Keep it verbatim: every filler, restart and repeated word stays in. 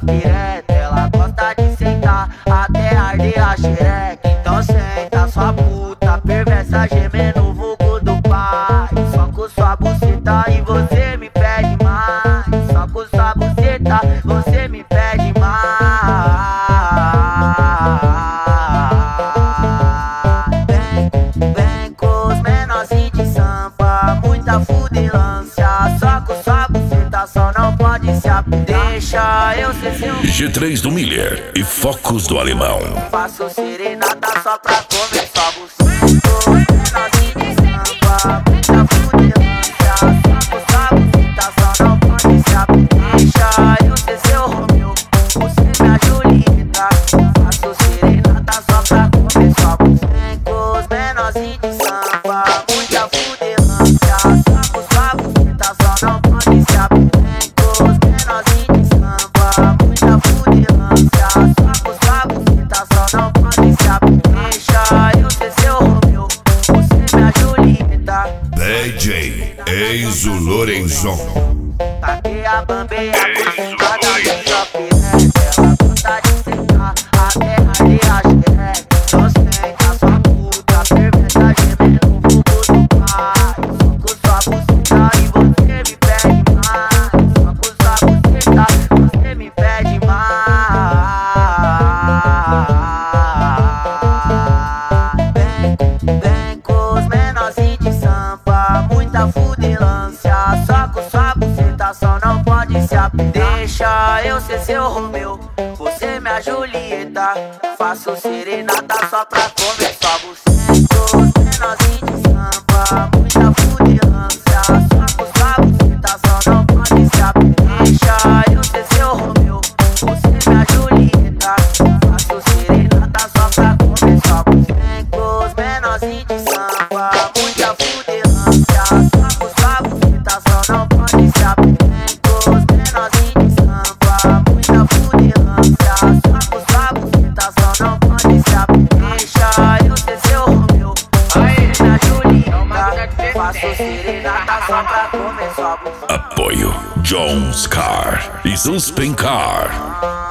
pireta, ela gosta de sentar até arder a xereca. Então senta sua puta perversa gemendo o vulgo do pai. Só com sua buceta e você me pede mais. Só com sua buceta você me pede mais. Vem, vem com os menorzinhos de sampa, muita fudelância. Só com sua buceta só não pode se abrir. Deixa eu ser seu G três do Miller e Focos do Alemão. Faço serenata só pra comer sua buceta. Menorzinho de sampa, muita fudelância. Só com sua buceta só não pode se abrir. Deixa eu ser seu Romeu, você minha Julieta. Faço serenata só pra comer sua buceta. Vem com os menorzinhos de sampa, muita fudelância. Só com sua buceta só não pode se abrir. Vem com os menorzinhos de sampa, muita fudelância. Só com sua buceta só não pode se abrir. Deixa eu ser seu Romeu, você minha Julieta. D J Enzo Lorenzon. Taquei a bambeia por cima da minha pireta. Ela gosta de sentar até arder a xereca. Então senta sua puta perversa gemendo o vulgo do pai. Só com sua buceta e você me pede mais. Só com sua buceta você me pede mais. Vem, vem com os menorzinhos de sampa, muita fudelância. Só com sua buceta só não pode se abrir. Deixa eu ser seu Romeu, você minha Julieta. Faço serenata só pra comer sua buceta. Os menorzinhos de sampa, muita fudelância. Só com sua buceta só não pode se abrir. Deixa eu ser seu Romeu, você minha Julieta. Faço serenata só pra comer sua buceta. Vem com os menorzinhos de sampa, muita fudelância. Só com sua buceta só não pode se abrir. Vem com os menorzinhos de sampa, muita fudelância. Só com sua buceta só não pode se abrir. Deixa eu ser seu Romeu, você minha Julieta. Faço serenata só pra comer sua buceta. Apoio Jones Car e Suspencar.